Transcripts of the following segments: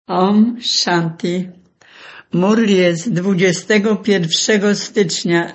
Om Shanti. Murli jest 21 stycznia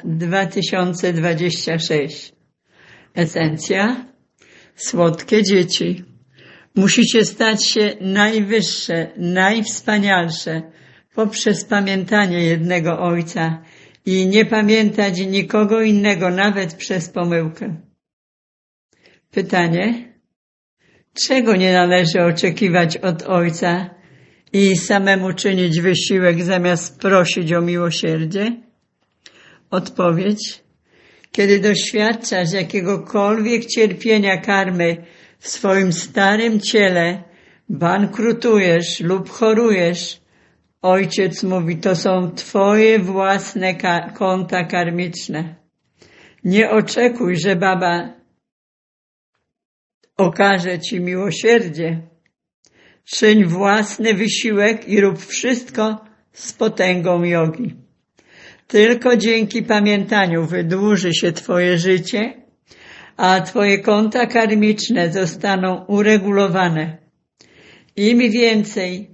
2026. Esencja. Słodkie dzieci. Musicie stać się najwyższe, najwspanialsze poprzez pamiętanie jednego Ojca i nie pamiętać nikogo innego, nawet przez pomyłkę. Pytanie. Czego nie należy oczekiwać od Ojca i samemu czynić wysiłek zamiast prosić o miłosierdzie? Odpowiedź. Kiedy doświadczasz jakiegokolwiek cierpienia karmy w swoim starym ciele, bankrutujesz lub chorujesz, Ojciec mówi, to są twoje własne konta karmiczne. Nie oczekuj, że Baba okaże ci miłosierdzie. Czyń własny wysiłek i rób wszystko z potęgą jogi. Tylko dzięki pamiętaniu wydłuży się twoje życie, a twoje konta karmiczne zostaną uregulowane. Im więcej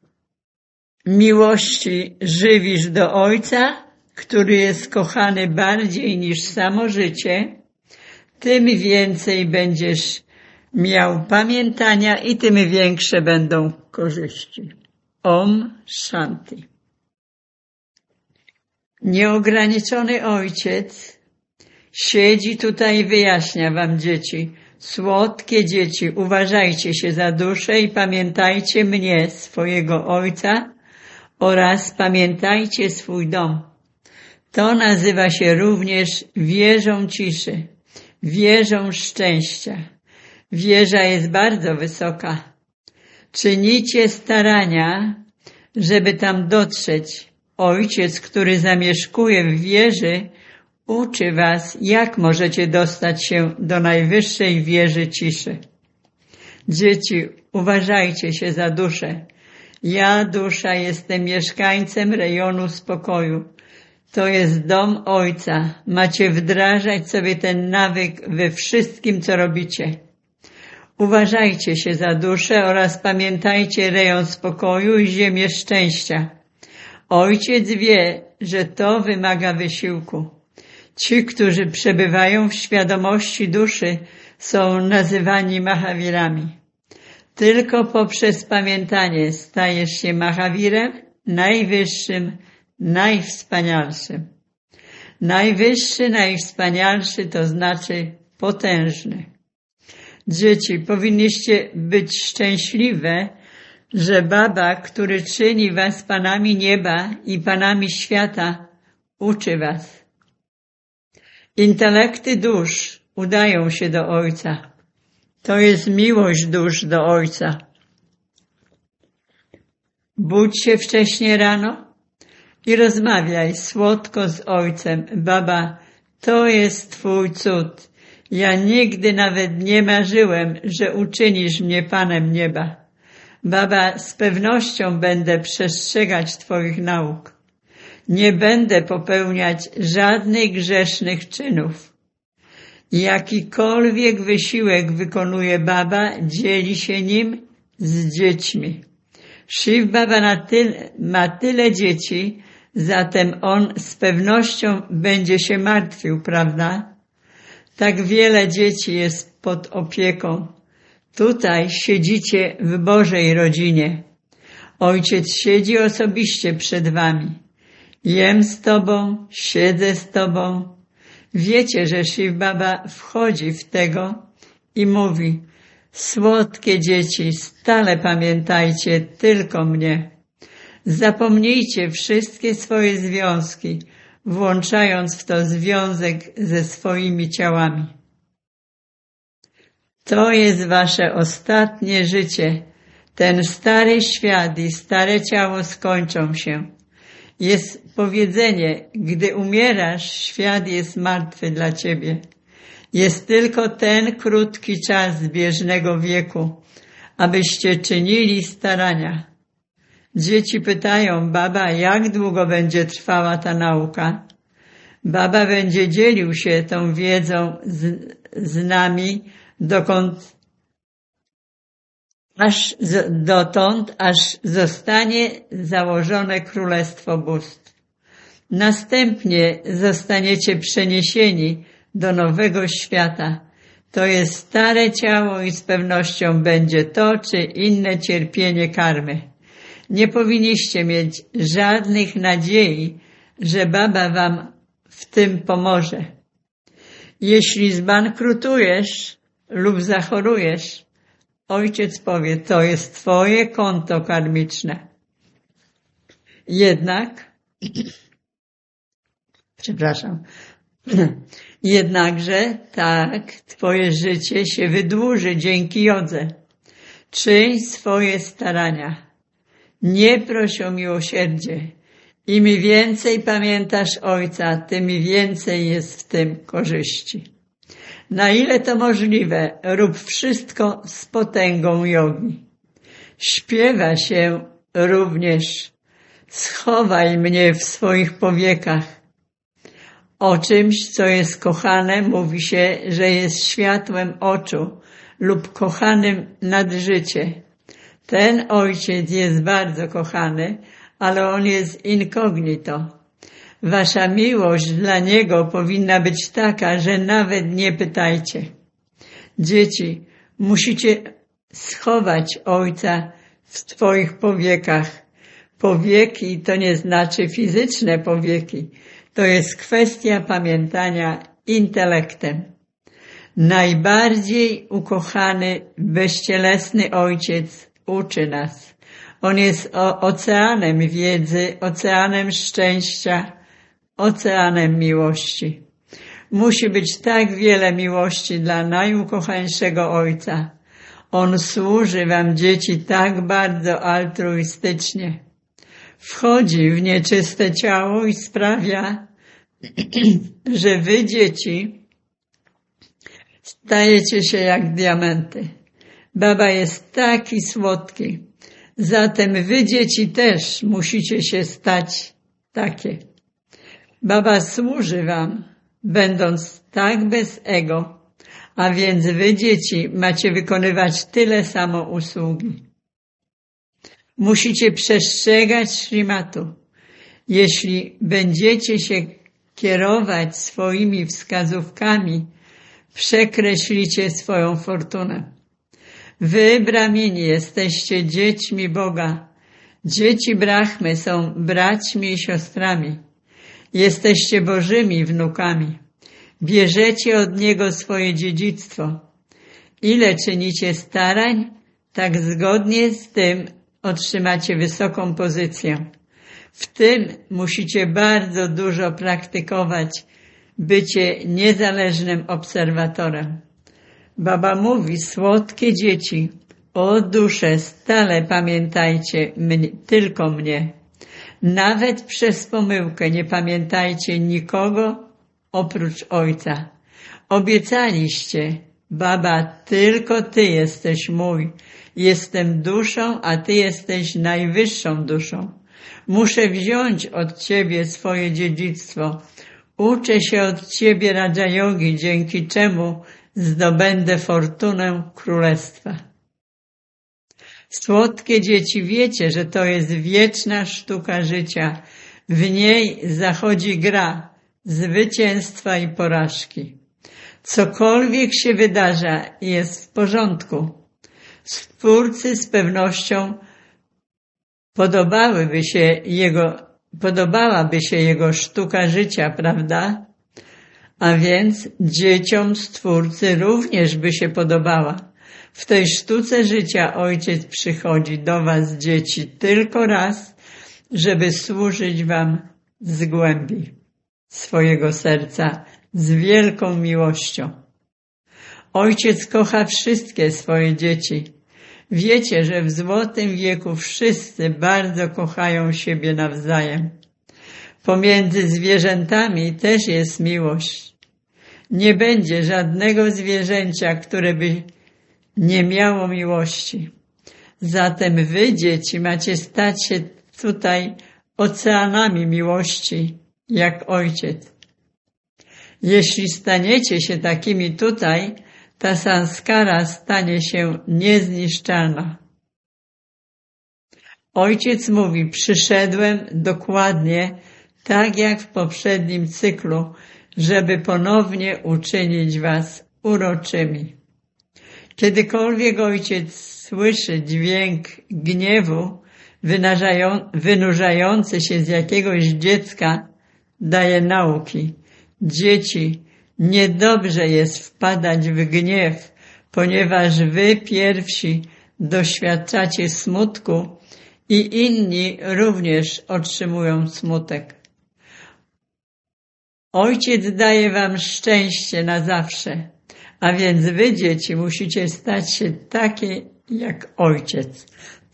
miłości żywisz do Ojca, który jest kochany bardziej niż samo życie, tym więcej będziesz miał pamiętania i tym większe będą korzyści. Om Shanti. Nieograniczony Ojciec siedzi tutaj i wyjaśnia wam, dzieci, słodkie dzieci, uważajcie się za duszę i pamiętajcie mnie, swojego Ojca, oraz pamiętajcie swój dom. To nazywa się również wieżą ciszy, wieżą szczęścia. Wieża jest bardzo wysoka. Czynicie starania, żeby tam dotrzeć. Ojciec, który zamieszkuje w wieży, uczy was, jak możecie dostać się do najwyższej wieży ciszy. Dzieci, uważajcie się za duszę. Ja, dusza, jestem mieszkańcem rejonu spokoju. To jest dom Ojca. Macie wdrażać sobie ten nawyk we wszystkim, co robicie. Uważajcie się za duszę oraz pamiętajcie rejon spokoju i ziemię szczęścia. Ojciec wie, że to wymaga wysiłku. Ci, którzy przebywają w świadomości duszy, są nazywani Mahavirami. Tylko poprzez pamiętanie stajesz się Mahavirem, najwyższym, najwspanialszym. Najwyższy, najwspanialszy to znaczy potężny. Dzieci, powinniście być szczęśliwe, że Baba, który czyni was panami nieba i panami świata, uczy was. Intelekty dusz udają się do Ojca. To jest miłość dusz do Ojca. Budź się wcześnie rano i rozmawiaj słodko z Ojcem. Baba, to jest twój cud. Ja nigdy nawet nie marzyłem, że uczynisz mnie Panem nieba. Baba, z pewnością będę przestrzegać twoich nauk. Nie będę popełniać żadnych grzesznych czynów. Jakikolwiek wysiłek wykonuje Baba, dzieli się nim z dziećmi. Shiv Baba ma tyle dzieci, zatem on z pewnością będzie się martwił, prawda? Tak wiele dzieci jest pod opieką. Tutaj siedzicie w Bożej rodzinie. Ojciec siedzi osobiście przed wami. Jem z tobą, siedzę z tobą. Wiecie, że Shiv Baba wchodzi w tego i mówi, słodkie dzieci, stale pamiętajcie tylko mnie. Zapomnijcie wszystkie swoje związki, włączając w to związek ze swoimi ciałami. To jest wasze ostatnie życie. Ten stary świat i stare ciało skończą się. Jest powiedzenie, gdy umierasz, świat jest martwy dla ciebie. Jest tylko ten krótki czas zbieżnego wieku, abyście czynili starania. Dzieci pytają, Baba, jak długo będzie trwała ta nauka? Baba będzie dzielił się tą wiedzą z nami, dokąd aż zostanie założone królestwo bóstw. Następnie zostaniecie przeniesieni do nowego świata. To jest stare ciało i z pewnością będzie to czy inne cierpienie karmy. Nie powinniście mieć żadnych nadziei, że Baba wam w tym pomoże. Jeśli zbankrutujesz lub zachorujesz, Ojciec powie, to jest twoje konto karmiczne. Jednakże tak twoje życie się wydłuży dzięki jodze. Czyń swoje starania. Nie proś o miłosierdzie. Im więcej pamiętasz Ojca, tym więcej jest w tym korzyści. Na ile to możliwe, rób wszystko z potęgą jogi. Śpiewa się również: schowaj mnie w swoich powiekach. O czymś, co jest kochane, mówi się, że jest światłem oczu lub kochanym nad życie. Ten ojciec jest bardzo kochany, ale on jest incognito. Wasza miłość dla niego powinna być taka, że nawet nie pytajcie. Dzieci, musicie schować ojca w swoich powiekach. Powieki to nie znaczy fizyczne powieki. To jest kwestia pamiętania intelektem. Najbardziej ukochany, bezcielesny ojciec uczy nas. On jest oceanem wiedzy, oceanem szczęścia, oceanem miłości. Musi być tak wiele miłości dla najukochańszego Ojca. On służy wam, dzieci, tak bardzo altruistycznie. Wchodzi w nieczyste ciało i sprawia, że wy, dzieci, stajecie się jak diamenty. Baba jest taki słodki. Zatem wy, dzieci, też musicie się stać takie. Baba służy wam, będąc tak bez ego, a więc wy, dzieci, macie wykonywać tyle samo usługi. Musicie przestrzegać Śrimatu. Jeśli będziecie się kierować swoimi wskazówkami, przekreślicie swoją fortunę. Wy, Brahmini, jesteście dziećmi Boga. Dzieci Brahmy są braćmi i siostrami. Jesteście Bożymi wnukami. Bierzecie od Niego swoje dziedzictwo. Ile czynicie starań, tak zgodnie z tym otrzymacie wysoką pozycję. W tym musicie bardzo dużo praktykować bycie niezależnym obserwatorem. Baba mówi: słodkie dzieci, o dusze, stale pamiętajcie tylko mnie. Nawet przez pomyłkę nie pamiętajcie nikogo oprócz Ojca. Obiecaliście: Baba, tylko Ty jesteś mój. Jestem duszą, a Ty jesteś najwyższą duszą. Muszę wziąć od Ciebie swoje dziedzictwo. Uczę się od Ciebie Raja Yogi, dzięki czemu zdobędę fortunę królestwa. Słodkie dzieci, wiecie, że to jest wieczna sztuka życia. W niej zachodzi gra zwycięstwa i porażki. Cokolwiek się wydarza, jest w porządku. Stwórcy z pewnością podobałaby się jego sztuka życia, prawda? A więc dzieciom Stwórcy również by się podobała. W tej sztuce życia Ojciec przychodzi do was, dzieci, tylko raz, żeby służyć wam z głębi swojego serca, z wielką miłością. Ojciec kocha wszystkie swoje dzieci. Wiecie, że w złotym wieku wszyscy bardzo kochają siebie nawzajem. Pomiędzy zwierzętami też jest miłość. Nie będzie żadnego zwierzęcia, które by nie miało miłości. Zatem wy, dzieci, macie stać się tutaj oceanami miłości, jak Ojciec. Jeśli staniecie się takimi tutaj, ta sanskara stanie się niezniszczalna. Ojciec mówi, przyszedłem dokładnie tak jak w poprzednim cyklu, żeby ponownie uczynić was uroczymi. Kiedykolwiek ojciec słyszy dźwięk gniewu wynurzający się z jakiegoś dziecka, daje nauki. Dzieci, niedobrze jest wpadać w gniew, ponieważ wy pierwsi doświadczacie smutku i inni również otrzymują smutek. Ojciec daje wam szczęście na zawsze, a więc wy, dzieci, musicie stać się takie jak ojciec.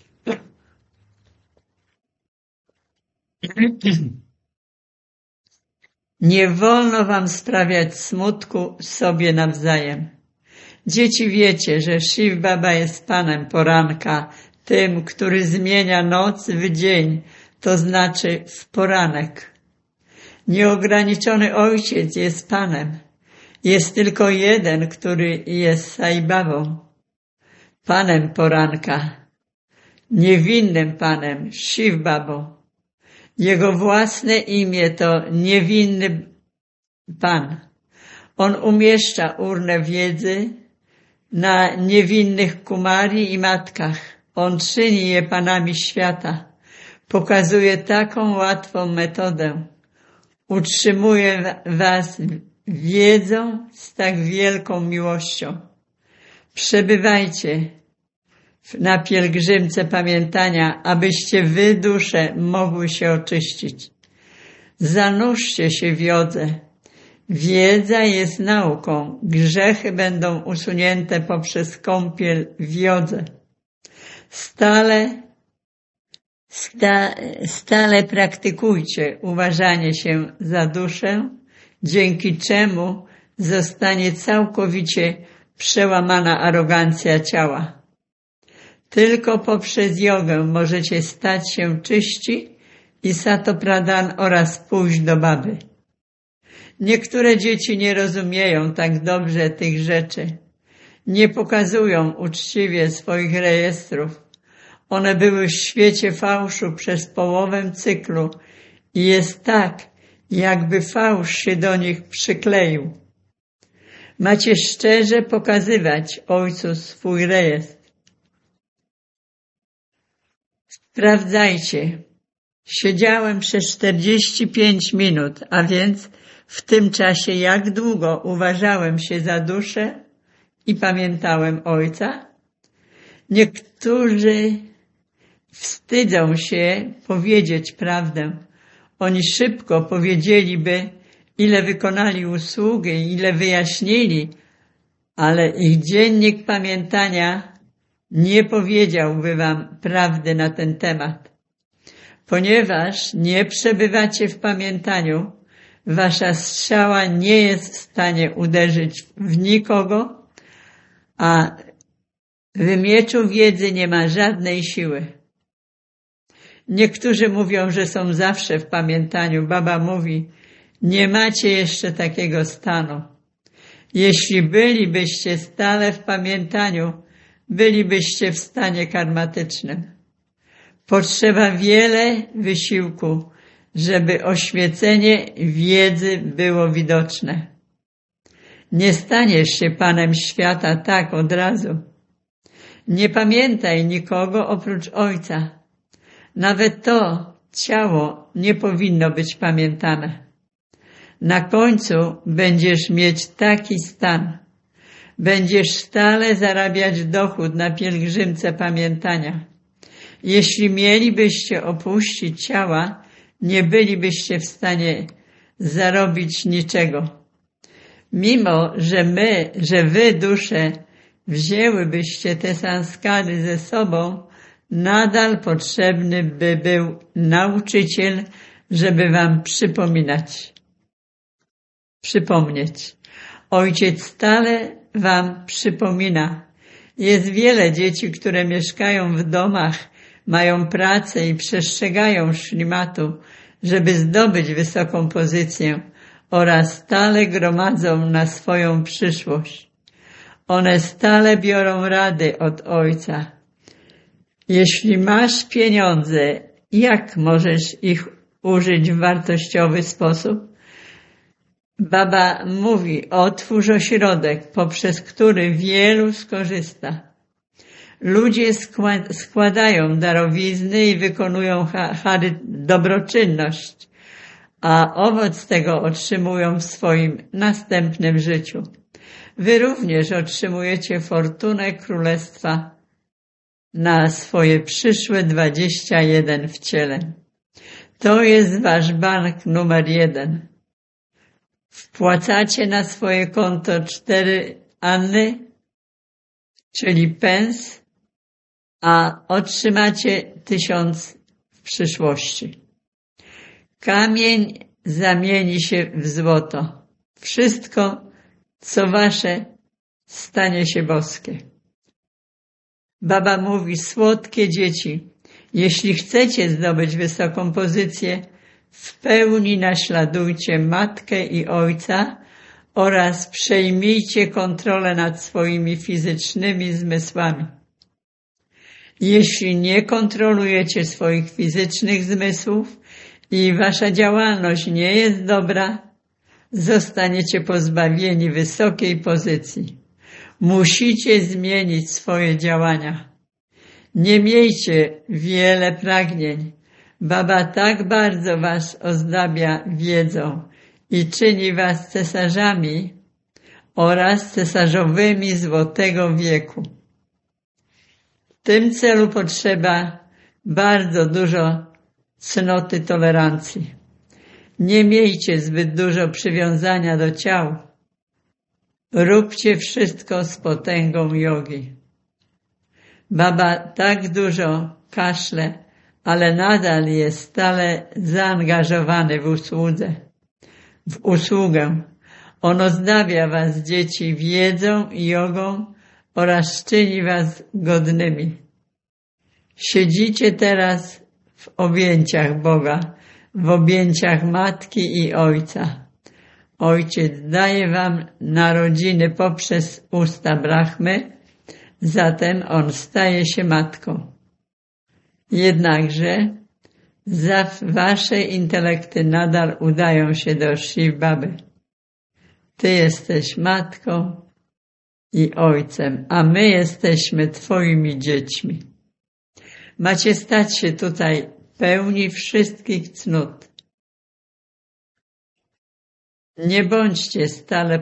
Nie wolno wam sprawiać smutku sobie nawzajem. Dzieci, wiecie, że Shiv Baba jest Panem poranka, tym, który zmienia noc w dzień, to znaczy w poranek. Nieograniczony Ojciec jest Panem. Jest tylko jeden, który jest Sai Babą. Panem poranka, niewinnym Panem, Shiv Babą. Jego własne imię to niewinny Pan. On umieszcza urnę wiedzy na niewinnych kumari i matkach. On czyni je panami świata. Pokazuje taką łatwą metodę. Utrzymuje was wiedzą z tak wielką miłością. Przebywajcie na pielgrzymce pamiętania, abyście wy, dusze, mogły się oczyścić. Zanurzcie się w jodze. Wiedza jest nauką. Grzechy będą usunięte poprzez kąpiel w jodze. Stale praktykujcie uważanie się za duszę, dzięki czemu zostanie całkowicie przełamana arogancja ciała. Tylko poprzez jogę możecie stać się czyści i satopradhan oraz pójść do baby. Niektóre dzieci nie rozumieją tak dobrze tych rzeczy. Nie pokazują uczciwie swoich rejestrów. One były w świecie fałszu przez połowę cyklu i jest tak, jakby fałsz się do nich przykleił. Macie szczerze pokazywać Ojcu swój rejestr. Sprawdzajcie. Siedziałem przez 45 minut, a więc w tym czasie jak długo uważałem się za duszę i pamiętałem Ojca? Niektórzy wstydzą się powiedzieć prawdę. Oni szybko powiedzieliby, ile wykonali usługi, ile wyjaśnili, ale ich dziennik pamiętania nie powiedziałby wam prawdy na ten temat. Ponieważ nie przebywacie w pamiętaniu, wasza strzała nie jest w stanie uderzyć w nikogo, a w mieczu wiedzy nie ma żadnej siły. Niektórzy mówią, że są zawsze w pamiętaniu. Baba mówi, nie macie jeszcze takiego stanu. Jeśli bylibyście stale w pamiętaniu, bylibyście w stanie karmatycznym. Potrzeba wiele wysiłku, żeby oświecenie wiedzy było widoczne. Nie staniesz się Panem świata tak od razu. Nie pamiętaj nikogo oprócz Ojca. Nawet to ciało nie powinno być pamiętane. Na końcu będziesz mieć taki stan. Będziesz stale zarabiać dochód na pielgrzymce pamiętania. Jeśli mielibyście opuścić ciała, nie bylibyście w stanie zarobić niczego. Mimo, że wy, dusze, wzięłybyście te sanskary ze sobą, nadal potrzebny by był nauczyciel, żeby wam przypomnieć. Ojciec stale wam przypomina. Jest wiele dzieci, które mieszkają w domach, mają pracę i przestrzegają szlimatu, żeby zdobyć wysoką pozycję oraz stale gromadzą na swoją przyszłość. One stale biorą rady od Ojca. Jeśli masz pieniądze, jak możesz ich użyć w wartościowy sposób? Baba mówi, otwórz ośrodek, poprzez który wielu skorzysta. Ludzie składają darowizny i wykonują dobroczynność, a owoc tego otrzymują w swoim następnym życiu. Wy również otrzymujecie fortunę królestwa na swoje przyszłe 21 wcieleń. To jest wasz bank numer 1. Wpłacacie na swoje konto 4 anny, czyli pens, a otrzymacie 1000 w przyszłości. Kamień zamieni się w złoto. Wszystko, co wasze, stanie się boskie. Baba mówi, słodkie dzieci, jeśli chcecie zdobyć wysoką pozycję, w pełni naśladujcie matkę i ojca oraz przejmijcie kontrolę nad swoimi fizycznymi zmysłami. Jeśli nie kontrolujecie swoich fizycznych zmysłów i wasza działalność nie jest dobra, zostaniecie pozbawieni wysokiej pozycji. Musicie zmienić swoje działania. Nie miejcie wiele pragnień. Baba tak bardzo was ozdabia wiedzą i czyni was cesarzami oraz cesarzowymi złotego wieku. W tym celu potrzeba bardzo dużo cnoty tolerancji. Nie miejcie zbyt dużo przywiązania do ciał. Róbcie wszystko z potęgą jogi. Baba tak dużo kaszle, ale nadal jest stale zaangażowany w usługę. On ozdabia was, dzieci, wiedzą i jogą oraz czyni was godnymi. Siedzicie teraz w objęciach Boga, w objęciach matki i ojca. Ojciec daje wam narodziny poprzez usta Brahmy, zatem on staje się matką. Jednakże wasze intelekty nadal udają się do Shiv Baby. Ty jesteś matką i ojcem, a my jesteśmy twoimi dziećmi. Macie stać się tutaj pełni wszystkich cnót. Nie bądźcie stale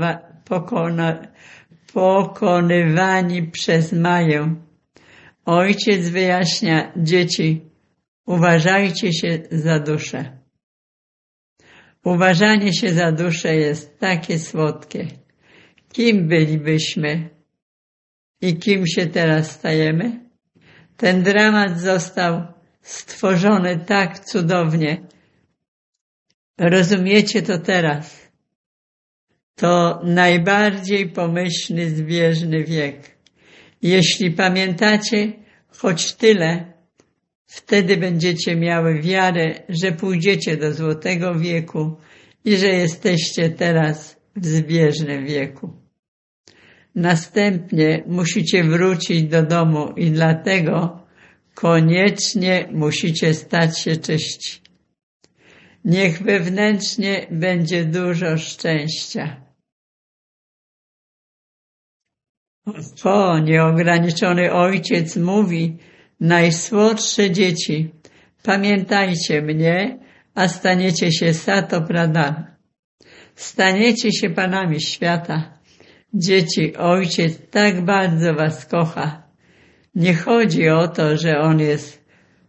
pokonywani przez Maję. Ojciec wyjaśnia, dzieci, uważajcie się za duszę. Uważanie się za duszę jest takie słodkie. Kim bylibyśmy i kim się teraz stajemy? Ten dramat został stworzony tak cudownie. Rozumiecie to teraz? To najbardziej pomyślny, zbieżny wiek. Jeśli pamiętacie choć tyle, wtedy będziecie miały wiarę, że pójdziecie do złotego wieku i że jesteście teraz w zbieżnym wieku. Następnie musicie wrócić do domu i dlatego koniecznie musicie stać się czyści. Niech wewnętrznie będzie dużo szczęścia. Nieograniczony Ojciec mówi, najsłodsze dzieci, pamiętajcie mnie, a staniecie się Sato Pradhan. Staniecie się panami świata. Dzieci, Ojciec tak bardzo was kocha. Nie chodzi o to, że On jest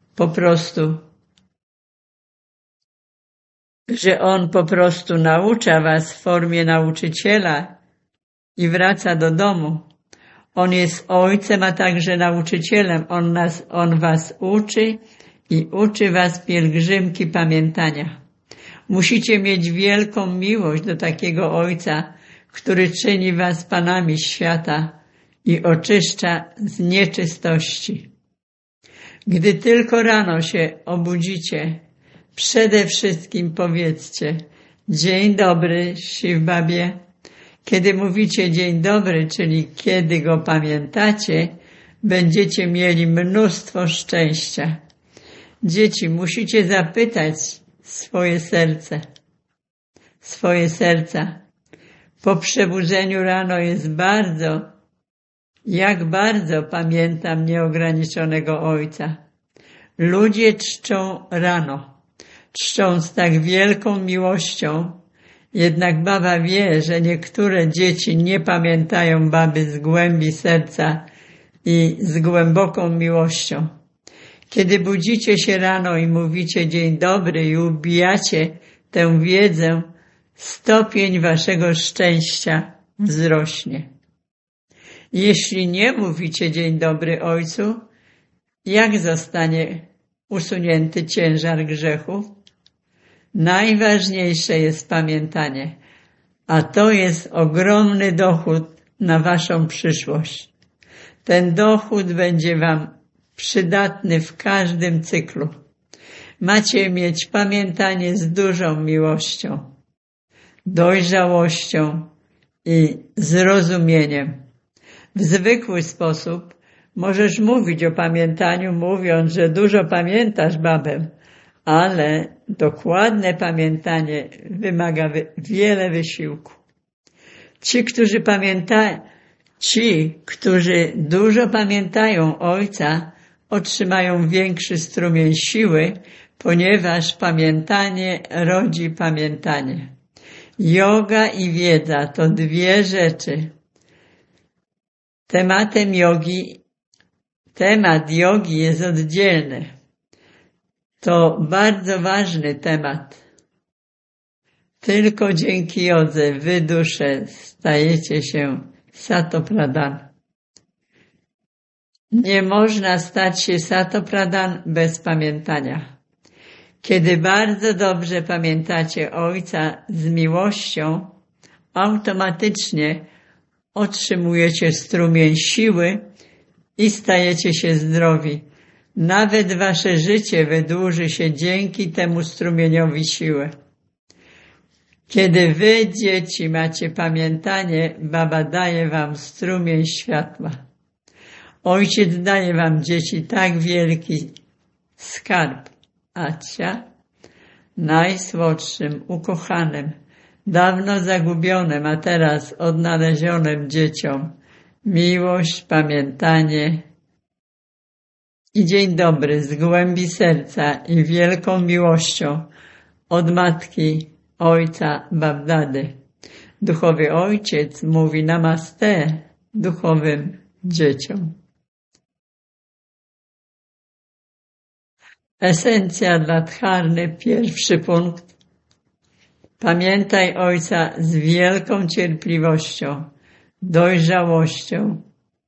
że On po prostu naucza was w formie nauczyciela i wraca do domu. On jest Ojcem, a także nauczycielem. On was uczy i uczy was pielgrzymki pamiętania. Musicie mieć wielką miłość do takiego Ojca, który czyni was panami świata i oczyszcza z nieczystości. Gdy tylko rano się obudzicie, przede wszystkim powiedzcie dzień dobry, Shiv Babie. Kiedy mówicie dzień dobry, czyli kiedy go pamiętacie, będziecie mieli mnóstwo szczęścia. Dzieci, musicie zapytać swoje serca. Po przebudzeniu rano jest jak bardzo pamiętam nieograniczonego Ojca. Ludzie czczą rano, czczą z tak wielką miłością, jednak baba wie, że niektóre dzieci nie pamiętają baby z głębi serca i z głęboką miłością. Kiedy budzicie się rano i mówicie dzień dobry i ubijacie tę wiedzę, stopień waszego szczęścia wzrośnie. Jeśli nie mówicie dzień dobry Ojcu, jak zostanie usunięty ciężar grzechu? Najważniejsze jest pamiętanie, a to jest ogromny dochód na waszą przyszłość. Ten dochód będzie wam przydatny w każdym cyklu. Macie mieć pamiętanie z dużą miłością, dojrzałością i zrozumieniem. W zwykły sposób możesz mówić o pamiętaniu, mówiąc, że dużo pamiętasz babę, ale dokładne pamiętanie wymaga wiele wysiłku. Ci, którzy dużo pamiętają Ojca, otrzymają większy strumień siły, ponieważ pamiętanie rodzi pamiętanie. Joga i wiedza to dwie rzeczy. Temat jogi jest oddzielny. To bardzo ważny temat. Tylko dzięki jodze wy dusze stajecie się Satopradhan. Nie można stać się Satopradhan bez pamiętania. Kiedy bardzo dobrze pamiętacie Ojca z miłością, automatycznie otrzymujecie strumień siły i stajecie się zdrowi. Nawet wasze życie wydłuży się dzięki temu strumieniowi siły. Kiedy wy, dzieci, macie pamiętanie, baba daje wam strumień światła. Ojciec daje wam, dzieci, tak wielki skarb, najsłodszym, ukochanym, dawno zagubionym, a teraz odnalezionym dzieciom. Miłość, pamiętanie i dzień dobry z głębi serca i wielką miłością od matki, ojca, babdady. Duchowy Ojciec mówi namaste duchowym dzieciom. Esencja dla dharmy, pierwszy punkt. Pamiętaj Ojca z wielką cierpliwością, dojrzałością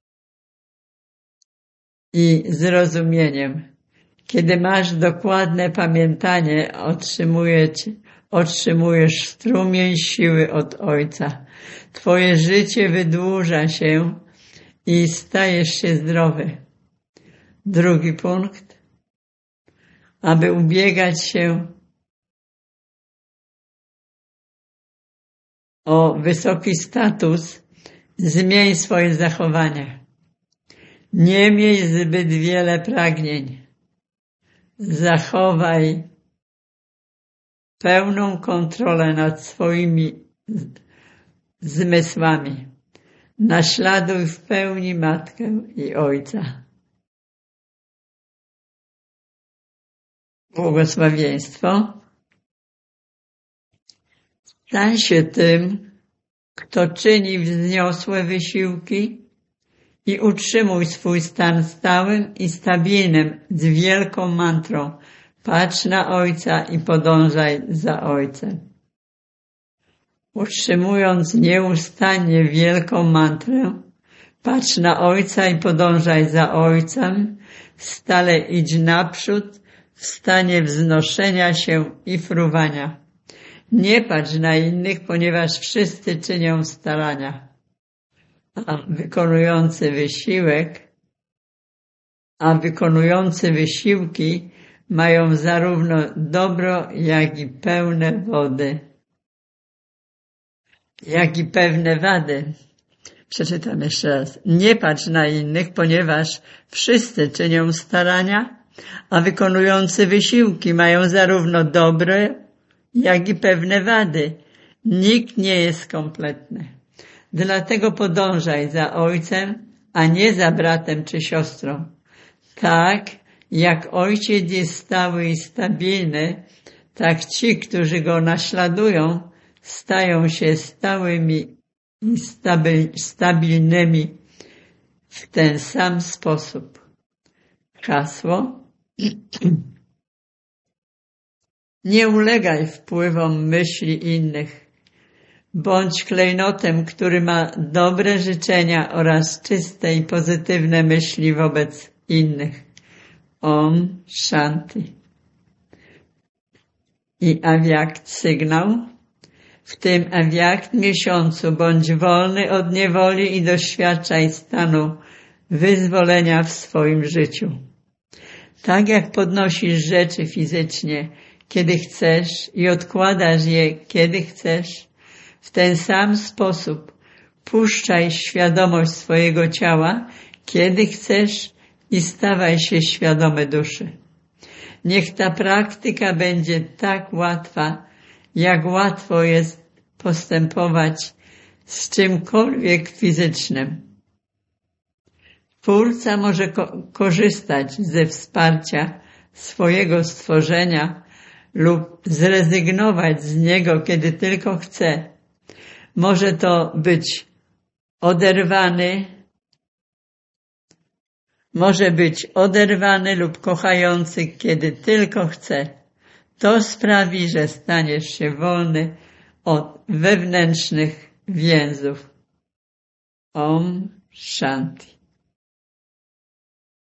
i zrozumieniem. Kiedy masz dokładne pamiętanie, otrzymujesz strumień siły od Ojca. Twoje życie wydłuża się i stajesz się zdrowy. Drugi punkt. Aby ubiegać się o wysoki status, zmień swoje zachowanie. Nie miej zbyt wiele pragnień. Zachowaj pełną kontrolę nad swoimi zmysłami. Naśladuj w pełni matkę i ojca. Błogosławieństwo. Stań się tym, kto czyni wzniosłe wysiłki i utrzymuj swój stan stałym i stabilnym z wielką mantrą. Patrz na Ojca i podążaj za Ojcem. Utrzymując nieustannie wielką mantrę, patrz na Ojca i podążaj za Ojcem, stale idź naprzód w stanie wznoszenia się i fruwania. Nie patrz na innych, ponieważ wszyscy czynią starania, a wykonujący wysiłki mają zarówno dobro, jak i pewne wady. Jak i pewne wady. Przeczytam jeszcze raz. Nie patrz na innych, ponieważ wszyscy czynią starania, a wykonujący wysiłki mają zarówno dobre, jak i pewne wady. Nikt nie jest kompletny. Dlatego podążaj za ojcem, a nie za bratem czy siostrą. Tak jak ojciec jest stały i stabilny, tak ci, którzy go naśladują, stają się stałymi i stabilnymi w ten sam sposób. Hasło. Nie ulegaj wpływom myśli innych. Bądź klejnotem, który ma dobre życzenia oraz czyste i pozytywne myśli wobec innych. Om Shanti. I awiakt sygnał. W tym awiakt miesiącu bądź wolny od niewoli i doświadczaj stanu wyzwolenia w swoim życiu. Tak jak podnosisz rzeczy fizycznie, kiedy chcesz i odkładasz je, kiedy chcesz, w ten sam sposób puszczaj świadomość swojego ciała, kiedy chcesz i stawaj się świadomy duszy. Niech ta praktyka będzie tak łatwa, jak łatwo jest postępować z czymkolwiek fizycznym. Twórca może korzystać ze wsparcia swojego stworzenia lub zrezygnować z niego, kiedy tylko chce. Może to być oderwany lub kochający, kiedy tylko chce. To sprawi, że staniesz się wolny od wewnętrznych więzów. Om Shanti.